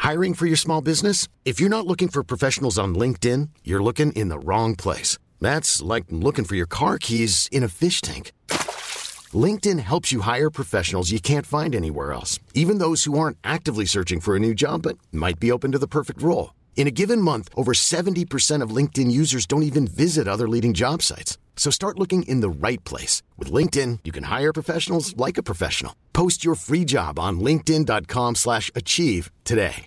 Hiring for your small business? If you're not looking for professionals on LinkedIn, you're looking in the wrong place. That's like looking for your car keys in a fish tank. LinkedIn helps you hire professionals you can't find anywhere else, even those who aren't actively searching for a new job but might be open to the perfect role. In a given month, over 70% of LinkedIn users don't even visit other leading job sites. So start looking in the right place. With LinkedIn, you can hire professionals like a professional. Post your free job on linkedin.com/achieve today.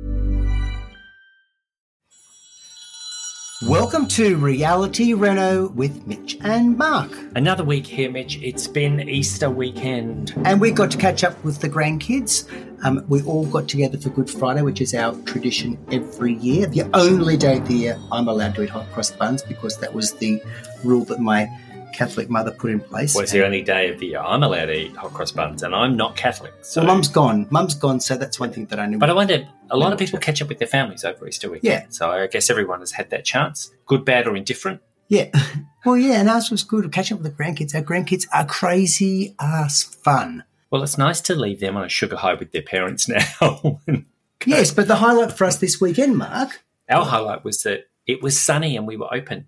Welcome to Reality Reno with Mitch and Mark. Another week here, Mitch. It's been Easter weekend. And we got to catch up with the grandkids. We all got together for Good Friday, which is our tradition every year. The only day of the year I'm allowed to eat hot cross buns because that was the rule that my Catholic mother put in place. Well, it's the only day of the year I'm allowed to eat hot cross buns, and I'm not Catholic. So. Well, Mum's gone, so that's one thing that I knew. But I wonder, a lot of people catch up with their families over Easter weekend. Yeah. So I guess everyone has had that chance, good, bad, or indifferent. Yeah. Well, yeah, and ours was good. Catching up with the grandkids. Our grandkids are crazy ass fun. Well, it's nice to leave them on a sugar high with their parents now. Yes, but the highlight for us this weekend, Mark. Our highlight was that it was sunny and we were open.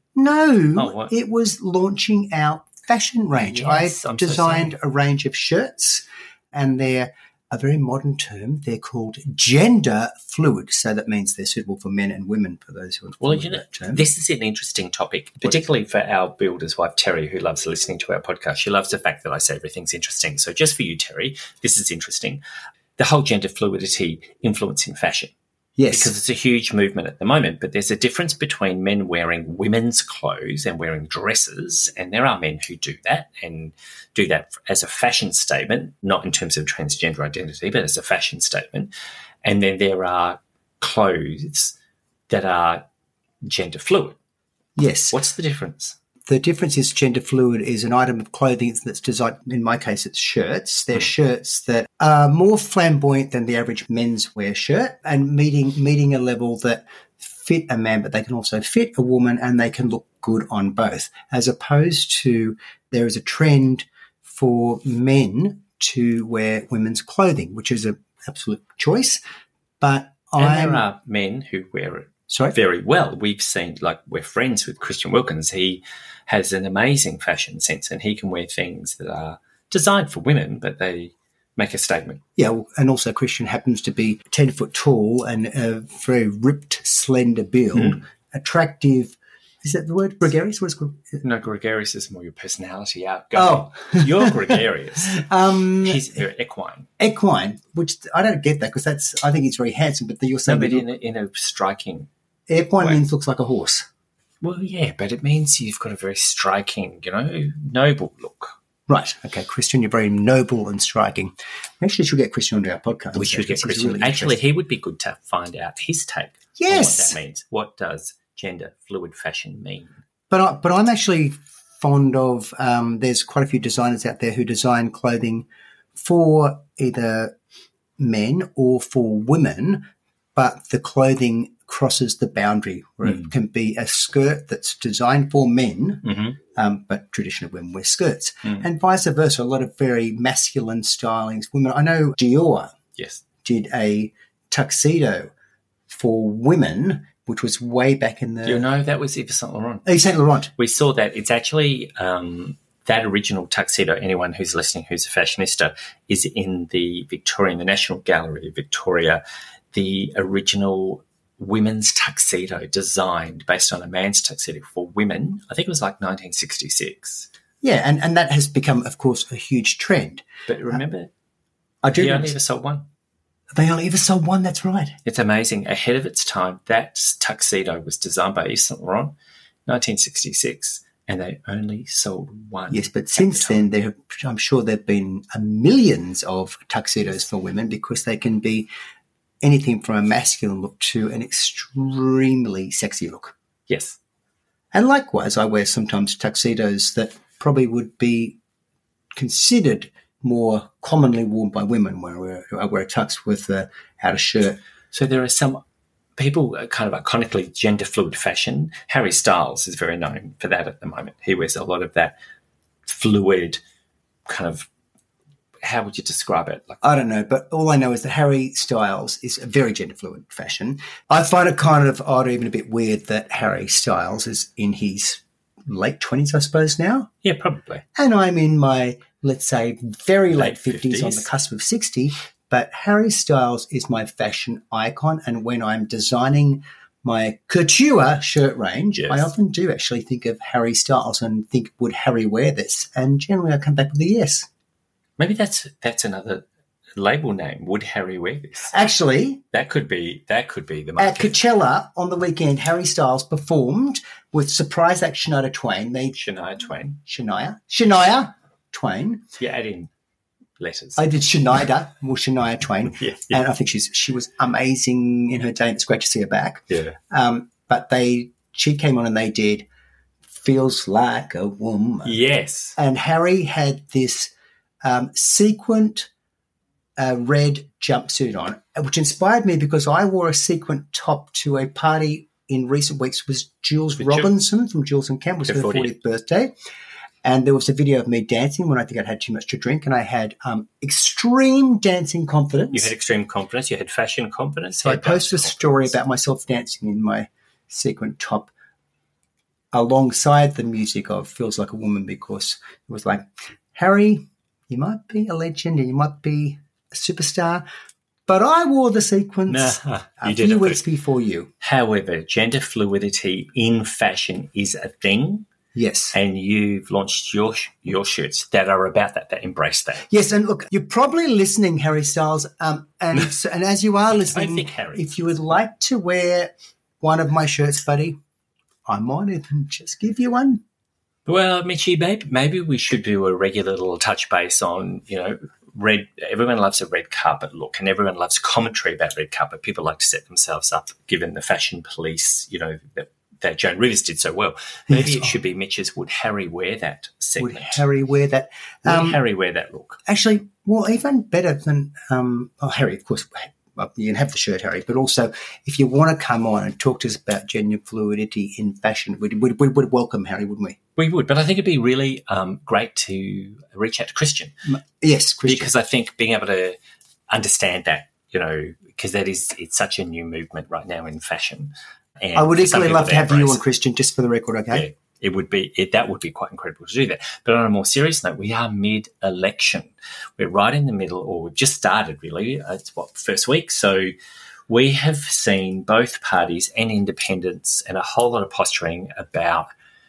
No, it was launching our fashion range. Yes, I designed a range of shirts, and they're a very modern term. They're called gender fluid, so that means they're suitable for men and women, for those who are familiar with that term. This is an interesting topic, particularly for our builder's wife, Terry, who loves listening to our podcast. She loves the fact that I say everything's interesting. So just for you, Terry, this is interesting. The whole gender fluidity influence in fashion. Yes. Because it's a huge movement at the moment, but there's a difference between men wearing women's clothes and wearing dresses, and there are men who do that and do that as a fashion statement, not in terms of transgender identity, but as a fashion statement. And then there are clothes that are gender fluid. Yes. What's the difference? The difference is gender fluid is an item of clothing that's designed, in my case, it's shirts. They're shirts that are more flamboyant than the average menswear shirt and meeting a level that fit a man, but they can also fit a woman and they can look good on both, as opposed to there is a trend for men to wear women's clothing, which is an absolute choice. But there are men who wear it very well. We've seen, like, we're friends with Christian Wilkins. He has an amazing fashion sense and he can wear things that are designed for women, but they make a statement. Yeah, and also Christian happens to be 10 foot tall and a very ripped, slender build, attractive. Is that the word? Gregarious? What is gregarious? No, gregarious is more your personality outgoing. Oh. You're gregarious. He's very equine. Equine, which I don't get that because I think he's very handsome, but you're saying but in a striking equine way. means looks like a horse. Well, yeah, but it means you've got a very striking, noble look. Right. Okay, Christian, you're very noble and striking. We actually should get Christian onto our podcast. We should get Christian. Really actually, he would be good to find out his take on what that means. What does gender fluid fashion mean? But I'm actually fond of, there's quite a few designers out there who design clothing for either men or for women, but the clothing crosses the boundary where it can be a skirt that's designed for men, but traditionally women wear skirts, and vice versa. A lot of very masculine stylings. Women, I know Dior did a tuxedo for women, which was way back in the... that was Yves Saint Laurent. Yves Saint Laurent. We saw that. It's actually that original tuxedo, anyone who's listening who's a fashionista, is in the National Gallery of Victoria, the original women's tuxedo designed based on a man's tuxedo for women. I think it was like 1966. Yeah, and that has become, of course, a huge trend. But remember, they only ever sold one. They only ever sold one, that's right. It's amazing. Ahead of its time, that tuxedo was designed by Yves Saint Laurent, 1966, and they only sold one. Yes, but since then, I'm sure there have been millions of tuxedos for women because they can be anything from a masculine look to an extremely sexy look. Yes. And likewise, I wear sometimes tuxedos that probably would be considered more commonly worn by women, where I wear a tux with out a shirt. So there are some people kind of iconically gender fluid fashion. Harry Styles is very known for that at the moment. He wears a lot of that fluid kind of how would you describe it? Like, I don't know, but all I know is that Harry Styles is a very gender fluid fashion. I find it kind of odd, even a bit weird, that Harry Styles is in his late 20s, I suppose, now. yeah, probably. And I'm in my, let's say, very late 50s, on 50s. the cusp of 60. But Harry Styles is my fashion icon. And when I'm designing my couture shirt range, Yes. I often do actually think of Harry Styles and think, would Harry wear this? And generally I come back with a yes. Maybe that's another label name. Would Harry wear this? Actually, That could be the at market. Coachella on the weekend, Harry Styles performed with surprise act Shania Twain. Shania Twain. Shania Twain. Yeah, add in letters. I did Shania Twain. Yeah. And I think she was amazing in her day, and it's great to see her back. Yeah. But she came on and they did Feels Like a Woman. Yes. And Harry had this sequined red jumpsuit on, which inspired me because I wore a sequin top to a party in recent weeks. It was Jules Robinson from Jules and Kemp. It was her 40th birthday. And there was a video of me dancing when I think I'd had too much to drink, and I had extreme dancing confidence. You had extreme confidence. You had fashion confidence. So I posted a story about myself dancing in my sequin top alongside the music of Feels Like a Woman, because it was like, Harry, you might be a legend and you might be a superstar, but I wore the sequins a few weeks before you. However, gender fluidity in fashion is a thing. Yes. And you've launched your shirts that are about that embrace that. Yes, and look, you're probably listening, Harry Styles, and as you are listening, I think Harry. If you would like to wear one of my shirts, buddy, I might even just give you one. Well, Mitchie, maybe we should do a regular little touch base on, red. Everyone loves a red carpet look, and everyone loves commentary about red carpet. People like to set themselves up, given the fashion police, that Joan Rivers did so well. Maybe it should be Mitch's Would Harry Wear That segment. Would Harry wear that? Would Harry wear that look? Actually, well, even better than Harry, of course. You can have the shirt, Harry, but also if you want to come on and talk to us about gender fluidity in fashion, we'd welcome Harry, wouldn't we? We would, but I think it'd be really great to reach out to Christian. Yes, Christian. Because I think being able to understand that, because it's such a new movement right now in fashion. And I would equally love to have you on, on, Christian, just for the record, okay? Yeah. That would be quite incredible to do that. But on a more serious note, we are mid-election. We're right in the middle, or we've just started really. It's first week. So we have seen both parties and independents and a whole lot of posturing about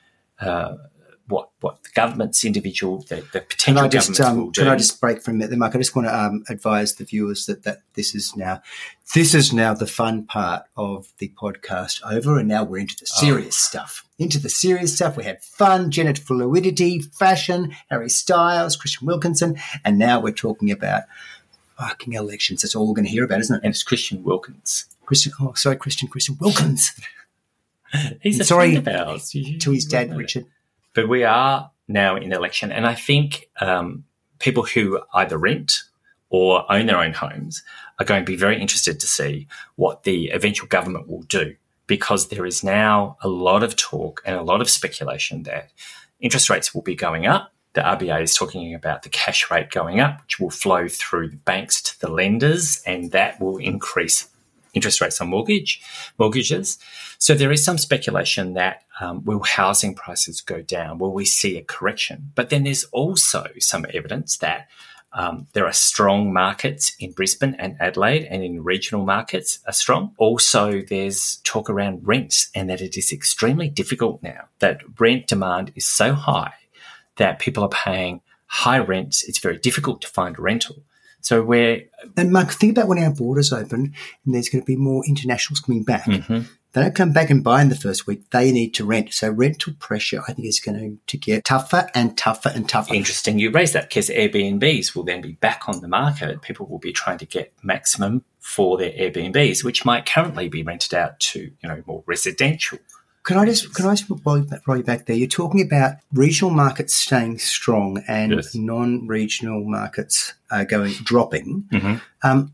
what the government's individual, the potential governments will do. Can I just break for a minute there, Mark? I just want to advise the viewers that this is now the fun part of the podcast over, and now we're into the serious stuff. Into the serious stuff. We had fun, gender fluidity, fashion, Harry Styles, Christian Wilkinson, and now we're talking about fucking elections. That's all we're going to hear about, isn't it? And it's Christian Wilkins. Christian Wilkins. He's a sorry friend of ours. to his dad, Richard. But we are now in election, and I think people who either rent or own their own homes are going to be very interested to see what the eventual government will do, because there is now a lot of talk and a lot of speculation that interest rates will be going up. The RBA is talking about the cash rate going up, which will flow through the banks to the lenders, and that will increase interest rates on mortgages. So there is some speculation that will housing prices go down? Will we see a correction? But then there's also some evidence that there are strong markets in Brisbane and Adelaide, and in regional markets are strong. Also, there's talk around rents, and that it is extremely difficult now, that rent demand is so high that people are paying high rents. It's very difficult to find a rental. So and Mark, think about when our borders open and there's going to be more internationals coming back. Mm-hmm. They don't come back and buy in the first week. They need to rent. So rental pressure, I think, is going to get tougher and tougher and tougher. Interesting you raise that, because Airbnbs will then be back on the market. People will be trying to get maximum for their Airbnbs, which might currently be rented out to, more residential. Can I just roll you back there? You're talking about regional markets staying strong and Yes. non-regional markets dropping. Mm-hmm.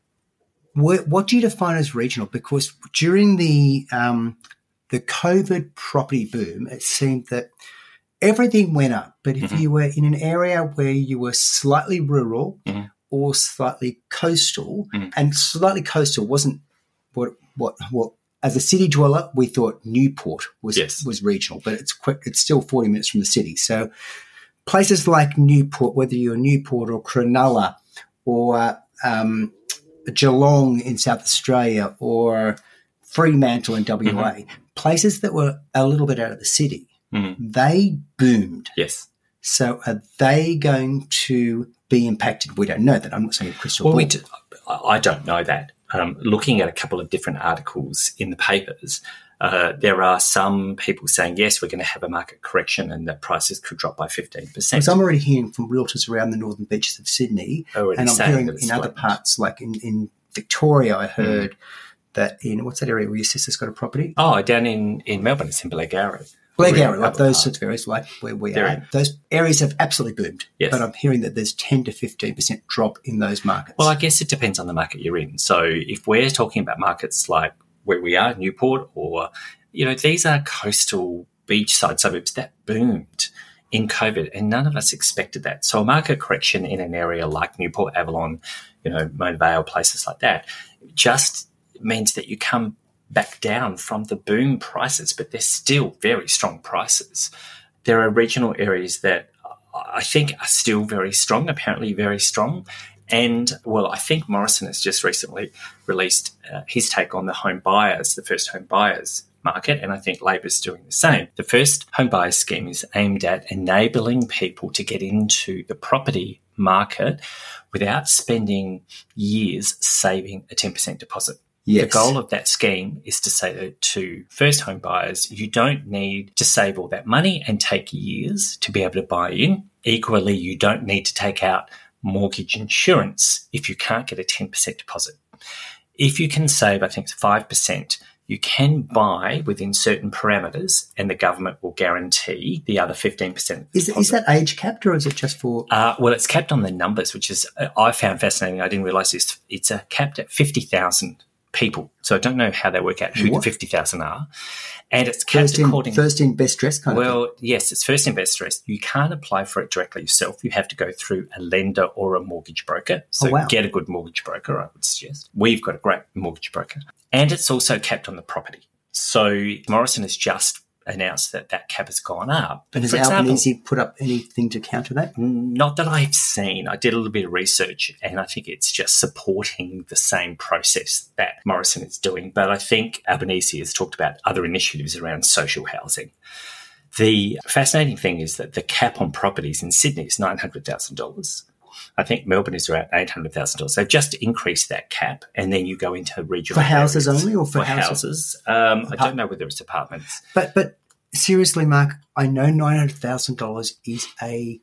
What do you define as regional? Because during the COVID property boom, it seemed that everything went up. But if you were in an area where you were slightly rural or slightly coastal, and slightly coastal wasn't what as a city dweller, we thought Newport was regional, but it's still 40 minutes from the city. So places like Newport, whether you're Newport or Cronulla or Geelong in South Australia or Fremantle in WA, places that were a little bit out of the city, they boomed. Yes. So are they going to be impacted? We don't know that. I'm not saying a crystal ball. I don't know that. Looking at a couple of different articles in the papers, there are some people saying, yes, we're going to have a market correction and that prices could drop by 15%. Because I'm already hearing from realtors around the northern beaches of Sydney, and I'm hearing in other parts, like in Victoria, I heard that in, what's that area where your sister's got a property? Oh, down in Melbourne, it's in Blackgowrie. Blackgowrie, like those sorts of areas, like where we are. Those areas have absolutely boomed. Yes. But I'm hearing that there's 10 to 15% drop in those markets. Well, I guess it depends on the market you're in. So if we're talking about markets like where we are, Newport, or, these are coastal beachside suburbs that boomed in COVID, and none of us expected that. So a market correction in an area like Newport, Avalon, Mona Vale, places like that, just means that you come back down from the boom prices, but they're still very strong prices. There are regional areas that I think are still very strong, apparently very strong. And, well, I think Morrison has just recently released his take on the home buyers, the first home buyers market, and I think Labor's doing the same. The first home buyers scheme is aimed at enabling people to get into the property market without spending years saving a 10% deposit. Yes. The goal of that scheme is to say to first home buyers, you don't need to save all that money and take years to be able to buy in. Equally, you don't need to take out mortgage insurance if you can't get a 10% deposit. If you can save, I think it's 5%, you can buy within certain parameters and the government will guarantee the other 15%. Is that age capped or is it just for? Well, it's capped on the numbers, which is I found fascinating. I didn't realise this. It's capped at 50,000 people. So I don't know how they work out who the 50,000 are. And it's capped first in best dress kind of thing? Well, yes, it's first in best dress. You can't apply for it directly yourself. You have to go through a lender or a mortgage broker. So get a good mortgage broker, I would suggest. We've got a great mortgage broker. And it's also capped on the property. So Morrison has just announced that cap has gone up. But has Albanese put up anything to counter that? Not that I've seen. I did a little bit of research and I think it's just supporting the same process that Morrison is doing. But I think Albanese has talked about other initiatives around social housing. The fascinating thing is that the cap on properties in Sydney is $900,000. I think Melbourne is around $800,000. They've just increased that cap, and then you go into regional for houses areas. only, or for houses? I don't know whether it's apartments. But seriously, Mark, I know $900,000 is a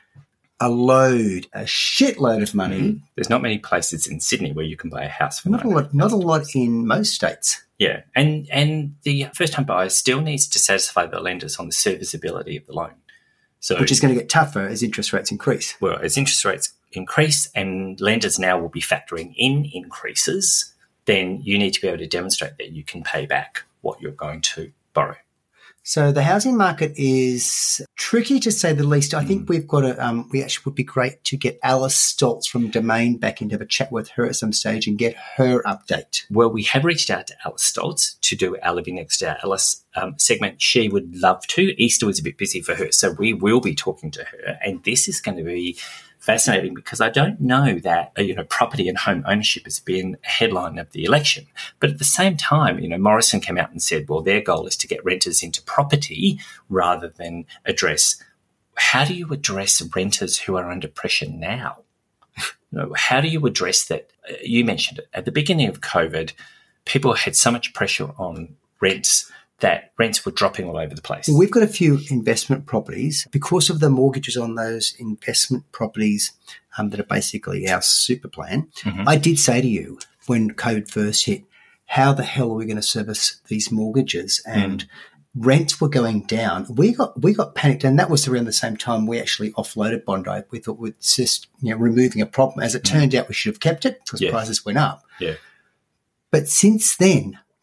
shitload of money. Mm-hmm. There's not many places in Sydney where you can buy a house for not a lot in most states. Yeah, and the first home buyer still needs to satisfy the lenders on the serviceability of the loan. So, which is going to get tougher as interest rates increase. Well, as interest rates increase and lenders now will be factoring in increases, then you need to be able to demonstrate that you can pay back what you're going to borrow. So the housing market is tricky to say the least. I think we've got we actually would be great to get Alice Stoltz from Domain back in to have a chat with her at some stage and get her update. Well, we have reached out to Alice Stoltz to do our Living Next to Alice segment. She would love to. Easter was a bit busy for her, so we will be talking to her. And this is going to be fascinating because I don't know that, property and home ownership has been a headline of the election. But at the same time, Morrison came out and said, well, their goal is to get renters into property rather than address, how do you address renters who are under pressure now? How do you address that? You mentioned it. At the beginning of COVID, people had so much pressure on rents that rents were dropping all over the place. We've got a few investment properties. Because of the mortgages on those investment properties that are basically our super plan, I did say to you when COVID first hit, how the hell are we going to service these mortgages? And rents were going down. We got panicked, and that was around the same time we actually offloaded Bondi. We thought we'd just removing a problem. As it turned out, we should have kept it because prices went up. Yeah. But since then,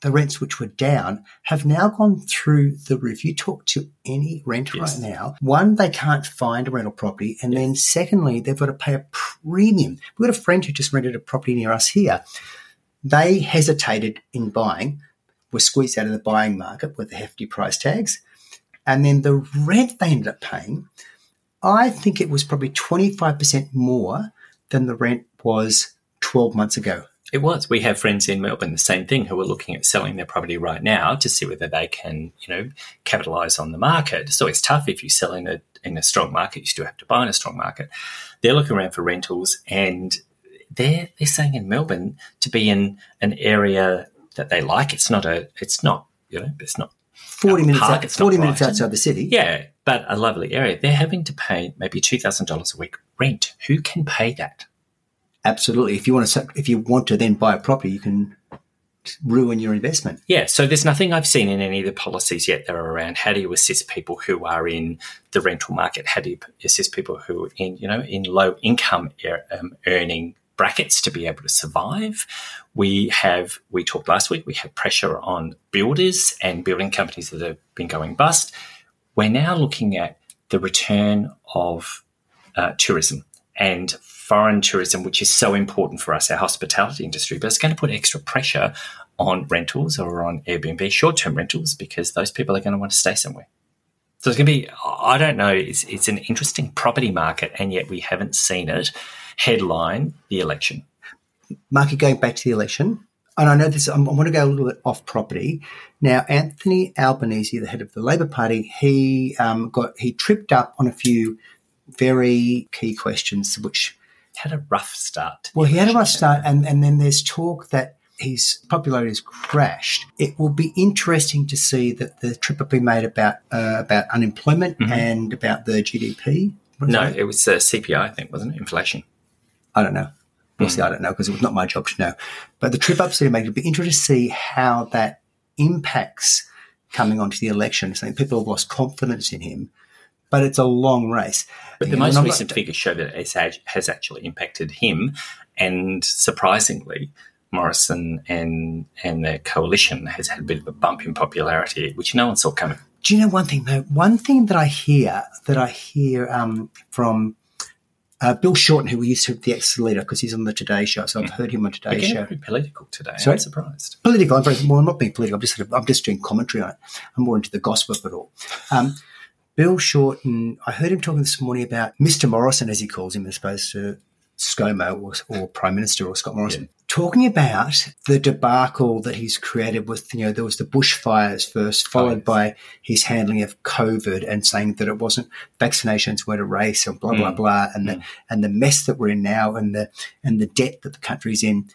the rents which were down have now gone through the roof. You talk to any renter right now, one, they can't find a rental property, and then secondly, they've got to pay a premium. We've got a friend who just rented a property near us here. They hesitated in buying, were squeezed out of the buying market with the hefty price tags, and then the rent they ended up paying, I think it was probably 25% more than the rent was 12 months ago. It was. We have friends in Melbourne, the same thing, who are looking at selling their property right now to see whether they can, capitalise on the market. So it's tough if you sell in a strong market. You still have to buy in a strong market. They're looking around for rentals, and they're saying in Melbourne to be in an area that they like. It's not 40 minutes outside the city. Yeah, but a lovely area. They're having to pay maybe $2,000 a week rent. Who can pay that? Absolutely. If you want to then buy a property, you can ruin your investment. Yeah. So there's nothing I've seen in any of the policies yet that are around how do you assist people who are in the rental market? How do you assist people who are in low income earning brackets to be able to survive? We talked last week, we have pressure on builders and building companies that have been going bust. We're now looking at the return of tourism and foreign tourism, which is so important for us, our hospitality industry, but it's going to put extra pressure on rentals or on Airbnb, short-term rentals, because those people are going to want to stay somewhere. So it's going to be, I don't know, it's an interesting property market, and yet we haven't seen it headline the election. Marky, going back to the election, and I know this, I want to go a little bit off property. Now, Anthony Albanese, the head of the Labor Party, he tripped up on a few very key questions, which had a rough start. Well, he had a rough start, and then there's talk that his popularity has crashed. It will be interesting to see that the trip up he made about unemployment and about the GDP. It was CPI, I think, wasn't it? Inflation. I don't know. Obviously, I don't know because it was not my job to know. But the trip up he made, it'll be interesting to see how that impacts coming onto the election. So people have lost confidence in him. But it's a long race. But the most recent figures show that it has actually impacted him. And surprisingly, Morrison and the coalition has had a bit of a bump in popularity, which no one saw coming. Do you know one thing, though? One thing that I hear from Bill Shorten, who we used to be the ex-leader because he's on the Today Show. So I've heard him on Today Show. Very political today. Sorry? I'm surprised. Political. I'm not being political. I'm just doing commentary on it. I'm more into the gossip of it all. Bill Shorten, I heard him talking this morning about Mr. Morrison, as he calls him, as opposed to ScoMo or Prime Minister or Scott Morrison, talking about the debacle that he's created with, there was the bushfires first, followed by his handling of COVID and saying that it wasn't vaccinations weren't a race and blah, blah, blah, and the mess that we're in now and the debt that the country's in.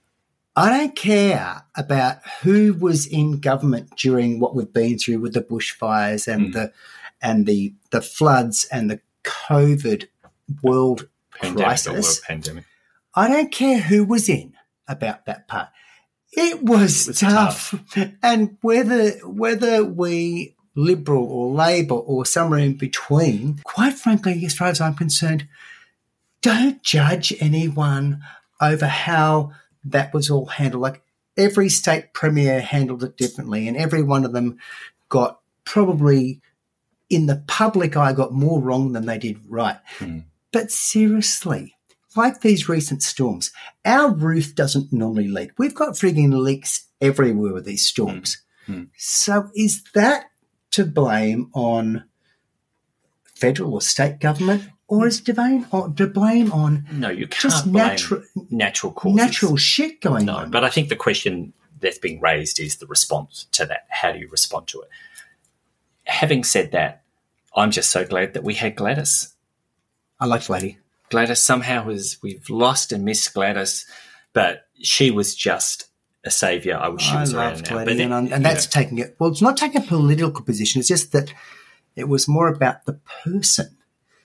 I don't care about who was in government during what we've been through with the bushfires and the floods and the COVID world crisis. Pandemic. I don't care who was in about that part. It was tough. And whether we Liberal or Labor or somewhere in between, quite frankly, as far as I'm concerned, don't judge anyone over how that was all handled. Like every state premier handled it differently, and every one of them got probably in the public eye got more wrong than they did right. But seriously, like these recent storms, our roof doesn't normally leak. We've got frigging leaks everywhere with these storms. So is that to blame on federal or state government, or is it to blame on no, you can't just blame natural causes. Natural shit going on? No, but I think the question that's being raised is the response to that. How do you respond to it? Having said that, I'm just so glad that we had Gladys. I like Gladys. Gladys somehow we've lost and missed Gladys, but she was just a saviour. I wish she was around now. Gladys, and that's taking it. Well, it's not taking a political position. It's just that it was more about the person.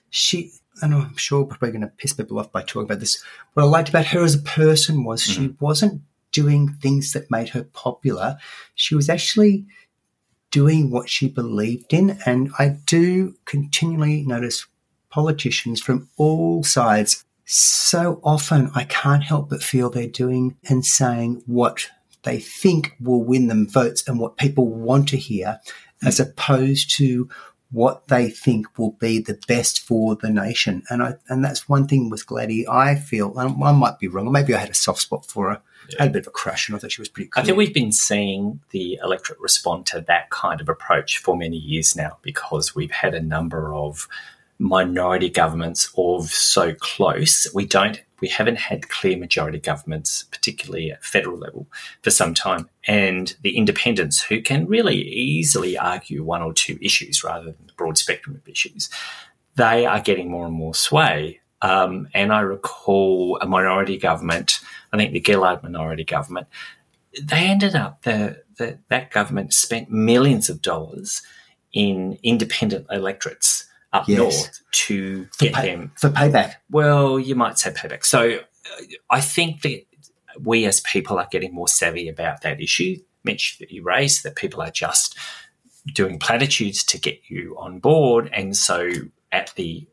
And I'm sure we're probably going to piss people off by talking about this. What I liked about her as a person was she wasn't doing things that made her popular. She was actually doing what she believed in. And I do continually notice politicians from all sides, so often I can't help but feel they're doing and saying what they think will win them votes and what people want to hear, as opposed to what they think will be the best for the nation. And that's one thing with Gladys, I feel, and I might be wrong, or maybe I had a soft spot for her. Yeah. I had a bit of a crush and I thought she was pretty cool. I think we've been seeing the electorate respond to that kind of approach for many years now, because we've had a number of minority governments of so close. We haven't had clear majority governments, particularly at federal level, for some time. And the independents, who can really easily argue one or two issues rather than the broad spectrum of issues, they are getting more and more sway. And I recall a minority government, I think the Gillard minority government, they ended up, that government spent millions of dollars in independent electorates up north to get them. For payback. Well, you might say payback. So I think that we as people are getting more savvy about that issue, Mitch, that you raised, that people are just doing platitudes to get you on board. And so at the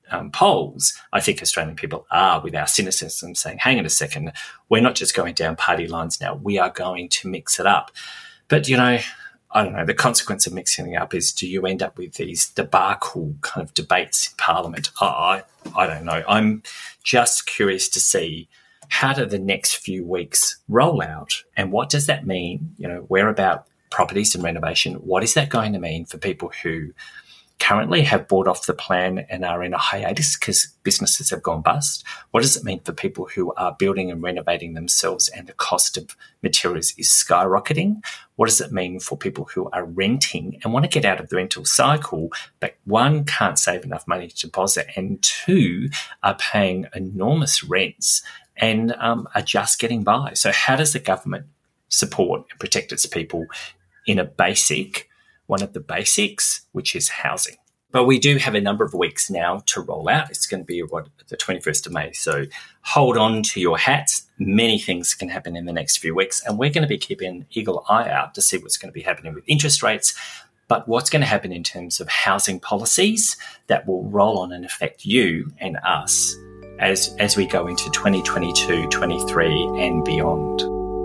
polls, I think Australian people are, with our cynicism, saying, hang on a second, we're not just going down party lines now, we are going to mix it up. But, I don't know, the consequence of mixing it up is, do you end up with these debacle kind of debates in Parliament? I don't know. I'm just curious to see, how do the next few weeks roll out, and what does that mean? Where about properties and renovation? What is that going to mean for people who currently have bought off the plan and are in a hiatus because businesses have gone bust? What does it mean for people who are building and renovating themselves and the cost of materials is skyrocketing? What does it mean for people who are renting and want to get out of the rental cycle, but one, can't save enough money to deposit, and two, are paying enormous rents and are just getting by? So how does the government support and protect its people in one of the basics, which is housing? But we do have a number of weeks now to roll out. It's going to be the 21st of May. So hold on to your hats. Many things can happen in the next few weeks, and we're going to be keeping an eagle eye out to see what's going to be happening with interest rates, but what's going to happen in terms of housing policies that will roll on and affect you and us as we go into 2022, 23 and beyond.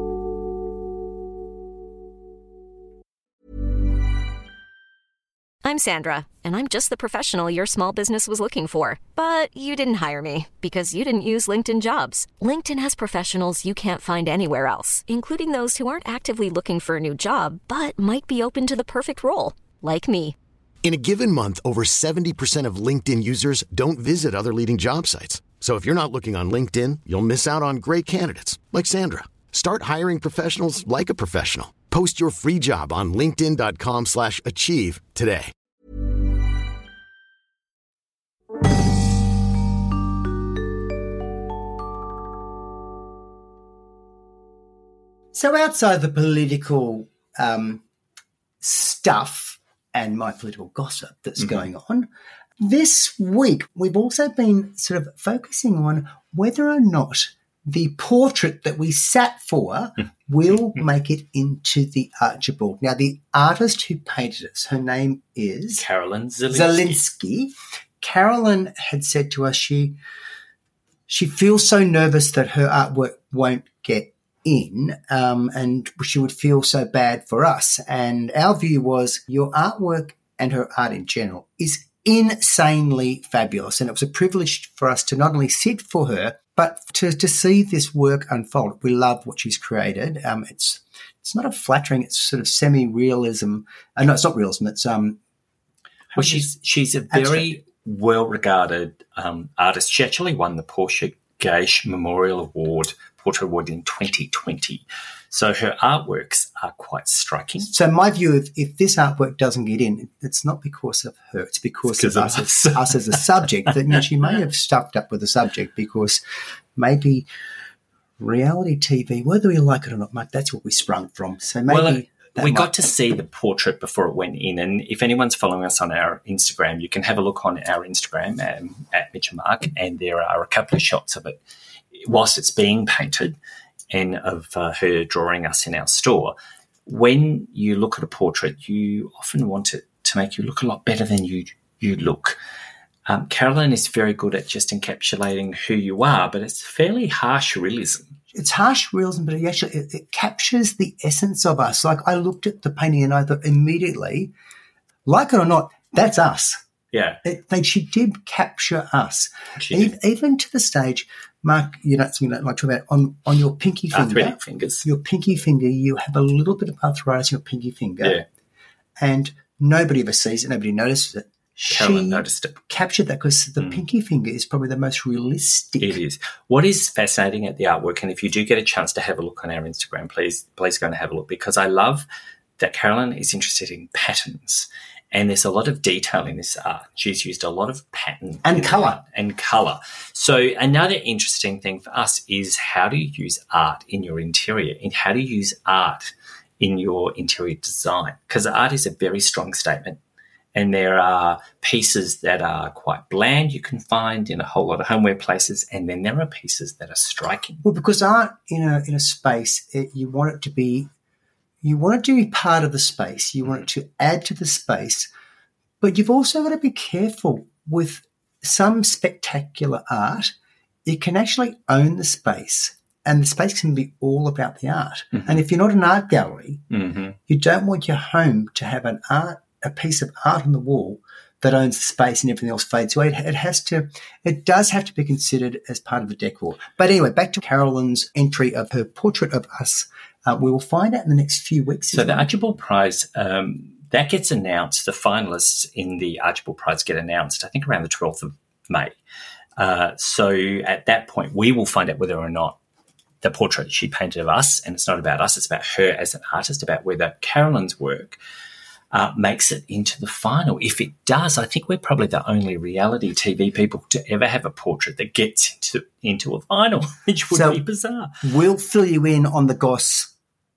I'm Sandra, and I'm just the professional your small business was looking for. But you didn't hire me because you didn't use LinkedIn Jobs. LinkedIn has professionals you can't find anywhere else, including those who aren't actively looking for a new job, but might be open to the perfect role, like me. In a given month, over 70% of LinkedIn users don't visit other leading job sites. So if you're not looking on LinkedIn, you'll miss out on great candidates like Sandra. Start hiring professionals like a professional. Post your free job on linkedin.com/achieve today. So outside the political stuff and my political gossip that's going on, this week we've also been sort of focusing on whether or not the portrait that we sat for will make it into the Archibald. Now, the artist who painted it, her name is Carolyn Zelinsky. Carolyn had said to us she feels so nervous that her artwork won't get in, and she would feel so bad for us. And our view was, your artwork and her art in general is insanely fabulous, and it was a privilege for us to not only sit for her, but to see this work unfold. We love what she's created. It's not a flattering, it's sort of semi-realism. No, it's not realism. It's well, she's a very well-regarded artist. She actually won the Portia Gage Memorial Award, Portrait Award, in 2020. So her artworks are quite striking. So my view, if this artwork doesn't get in, it's not because of her. It's because of us as a subject. That she may have stuffed up with the subject, because maybe reality TV, whether we like it or not, Mike, that's what we sprung from. So maybe we got to see the portrait before it went in. And if anyone's following us on our Instagram, you can have a look on our Instagram at Mitch and Mark, and there are a couple of shots of it whilst it's being painted, and of her drawing us in our store. When you look at a portrait, you often want it to make you look a lot better than you look. Carolyn is very good at just encapsulating who you are, but it's fairly harsh realism. it's harsh realism, but it captures the essence of us. Like I looked at the painting and I thought immediately, like it or not, that's us. Yeah. She did capture us. She did. Even to the stage, Mark, something like talk about on your pinky finger. Arthritic fingers. Your pinky finger, you have a little bit of arthritis in your pinky finger. Yeah. And nobody ever sees it, nobody notices it. Carolyn noticed it. Captured that because the pinky finger is probably the most realistic. It is. What is fascinating at the artwork, and if you do get a chance to have a look on our Instagram, please go and have a look, because I love that Carolyn is interested in patterns. And there's a lot of detail in this art. She's used a lot of pattern. And colour. So another interesting thing for us is how do you use art in your interior, and how do you use art in your interior design? Because art is a very strong statement. And there are pieces that are quite bland you can find in a whole lot of homeware places, and then there are pieces that are striking. Well, because art in a space, you want it to be part of the space. You want it to add to the space. But you've also got to be careful with some spectacular art. It can actually own the space, and the space can be all about the art. Mm-hmm. And if you're not an art gallery, you don't want your home to have a piece of art on the wall that owns the space and everything else fades away. It does have to be considered as part of the decor. But anyway, back to Carolyn's entry of her portrait of us. We will find out in the next few weeks. So the Archibald Prize, that gets announced. The finalists in the Archibald Prize get announced, I think, around the 12th of May. So at that point, we will find out whether or not the portrait she painted of us, and it's not about us, it's about her as an artist, about whether Carolyn's work makes it into the final. If it does, I think we're probably the only reality TV people to ever have a portrait that gets into a final, which would be bizarre. We'll fill you in on the goss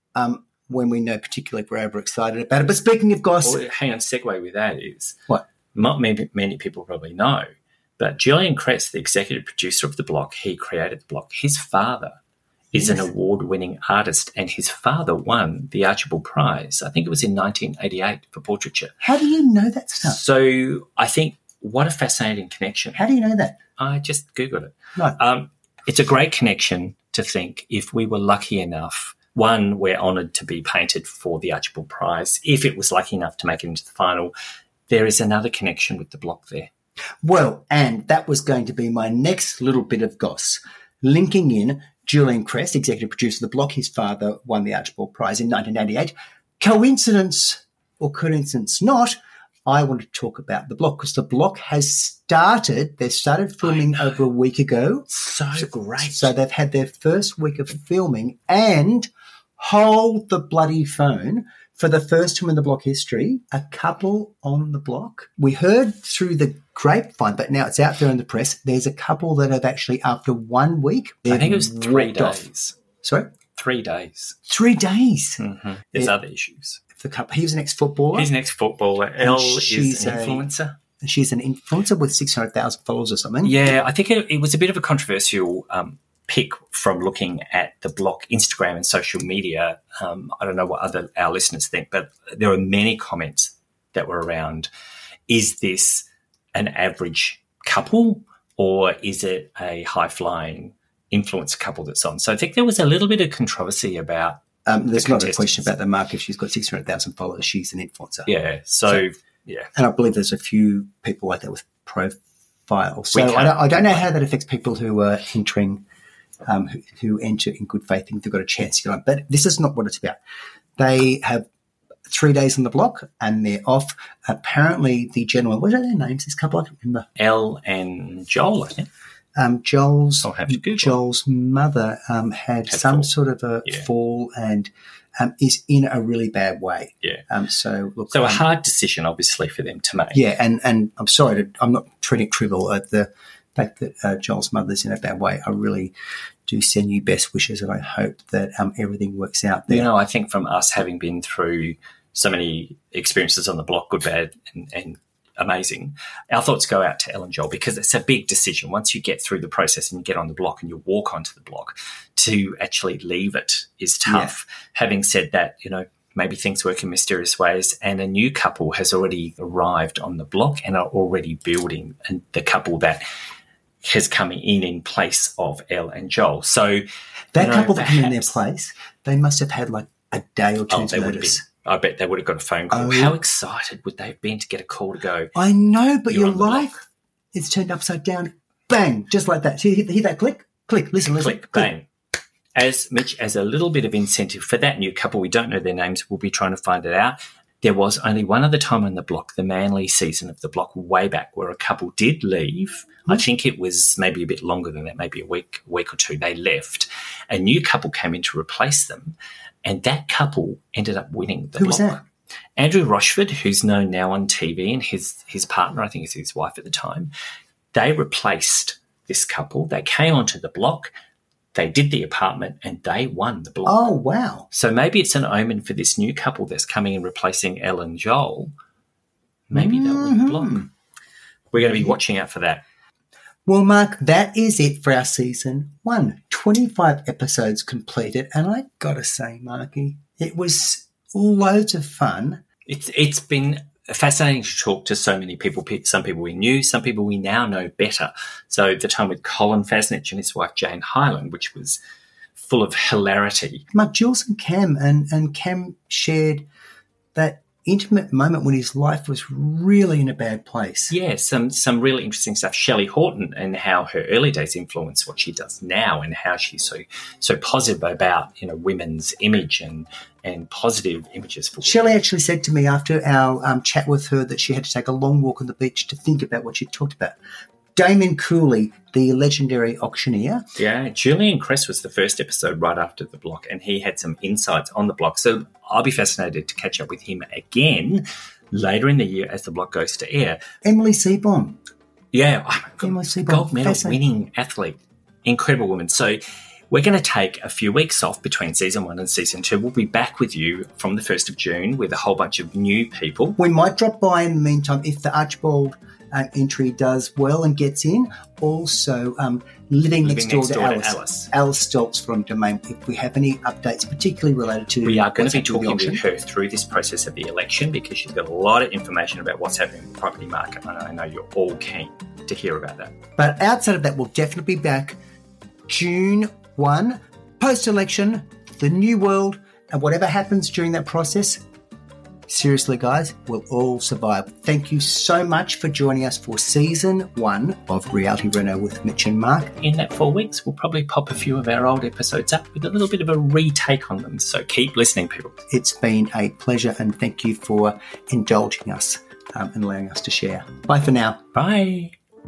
when we know, particularly if we're ever excited about it. But speaking of goss... Well, hang on, segue with that is... What? Not many people probably know, but Julian Cress, the executive producer of The Block, he created The Block. His father is an award-winning artist, and his father won the Archibald Prize. I think it was in 1988 for portraiture. How do you know that stuff? So I think what a fascinating connection. How do you know that? I just Googled it. No. It's a great connection to think if we were lucky enough, one, we're honoured to be painted for the Archibald Prize. If it was lucky enough to make it into the final, there is another connection with The Block there. Well, and that was going to be my next little bit of goss, linking in Julian Cress, executive producer of The Block. His father won the Archibald Prize in 1988. Coincidence or coincidence not, I want to talk about The Block because The Block has started. They started filming over a week ago. So great. So they've had their first week of filming, and hold the bloody phone, for the first time in The Block history, a couple on The Block. We heard through the grapevine, but now it's out there in the press. There's a couple that have actually, after 1 week, I think it was 3 days. Sorry? 3 days. 3 days. Mm-hmm. There's other issues. The couple. He was an ex-footballer. He's an ex-footballer. Elle is an influencer. And she's an influencer with 600,000 followers or something. Yeah, I think it was a bit of a controversial pick from looking at The Block Instagram and social media. I don't know what our listeners think, but there were many comments that were around, is this an average couple or is it a high-flying influencer couple that's on? So I think there was a little bit of controversy about there's not a question about the mark. If she's got 600,000 followers, she's an influencer. Yeah, so yeah. And I believe there's a few people like that with profiles. So I don't know how that affects people who are entering who enter in good faith, think they've got a chance to get on. But this is not what it's about. They have 3 days on The Block and they're off. Apparently the gentleman, what are their names, this couple? I can't remember. Elle and Joel, I think. Joel's mother had some fall. Sort of a fall and is in a really bad way. Yeah. So a hard decision, obviously, for them to make. Yeah, and I'm sorry, I'm not treating it trivial at the fact that Joel's mother's in a bad way. I really do send you best wishes, and I hope that everything works out there. You know, I think from us having been through so many experiences on The Block, good, bad, and amazing, our thoughts go out to Elle and Joel because it's a big decision. Once you get through the process and you get on the block and you walk onto the block, to actually leave it is tough. Yeah. Having said that, you know, maybe things work in mysterious ways, and a new couple has already arrived on the block and are already building, and the couple that has come in place of Elle and Joel. So that couple that came in their place, they must have had like a day or two's notice. I bet they would have got a phone call. How excited would they have been to get a call to go? I know, but your life is turned upside down. Bang, just like that. So you hear that click? Click, listen. Click, bang. As Mitch, as a little bit of incentive for that new couple, we don't know their names, we'll be trying to find it out. There was only one other time on The Block, the Manly season of The Block, way back, where a couple did leave. I think it was maybe a bit longer than that, maybe a week or two. They left. A new couple came in to replace them, and that couple ended up winning The Block. Who was that? Andrew Rochford, who's known now on TV, and his partner, I think is his wife at the time, they replaced this couple. They came onto The Block. They did The Apartment and they won The Block. Oh, wow. So maybe it's an omen for this new couple that's coming and replacing Elle and Joel. Maybe they'll win The Block. We're going to be watching out for that. Well, Mark, that is it for our season 1. 25 episodes completed. And I got to say, Marky, it was loads of fun. It's been fascinating to talk to so many people. Some people we knew, some people we now know better. So the time with Colin Fasnich and his wife Jane Hyland, which was full of hilarity. Mark, Jules and Cam, and Cam shared that intimate moment when his life was really in a bad place. Yeah, some really interesting stuff. Shelley Horton and how her early days influenced what she does now, and how she's so positive about women's image and positive images for women. Shelley actually said to me after our chat with her that she had to take a long walk on the beach to think about what she talked about. Damien Cooley, the legendary auctioneer. Yeah, Julian Kress was the first episode right after The Block, and he had some insights on The Block. So I'll be fascinated to catch up with him again later in the year as The Block goes to air. Emily Seebohm. Yeah, Emily Seebohm. Gold medal winning athlete. Incredible woman. So we're going to take a few weeks off between season 1 and season 2. We'll be back with you from the 1st of June with a whole bunch of new people. We might drop by in the meantime if the Archibald entry does well and gets in. Also, living next door to Alice Stoltz from Domain. If we have any updates, particularly related to... We are going to be talking to her through this process of the election because she's got a lot of information about what's happening in the property market, and I know you're all keen to hear about that. But outside of that, we'll definitely be back June 1, post-election, the new world, and whatever happens during that process... Seriously, guys, we'll all survive. Thank you so much for joining us for Season 1 of Reality Reno with Mitch and Mark. In that 4 weeks, we'll probably pop a few of our old episodes up with a little bit of a retake on them. So keep listening, people. It's been a pleasure, and thank you for indulging us and allowing us to share. Bye for now. Bye.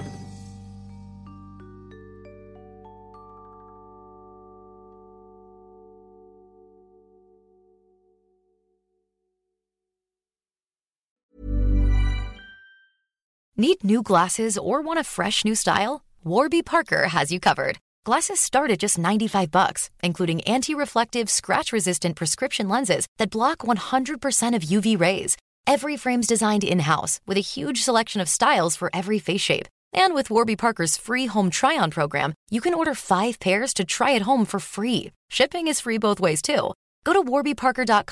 Need new glasses or want a fresh new style? Warby Parker has you covered. Glasses start at just $95, including anti-reflective, scratch-resistant prescription lenses that block 100% of UV rays. Every frame's designed in-house with a huge selection of styles for every face shape. And with Warby Parker's free home try-on program, you can order 5 pairs to try at home for free. Shipping is free both ways, too. Go to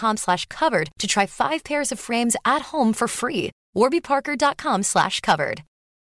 warbyparker.com/covered to try 5 pairs of frames at home for free. warbyparker.com/covered.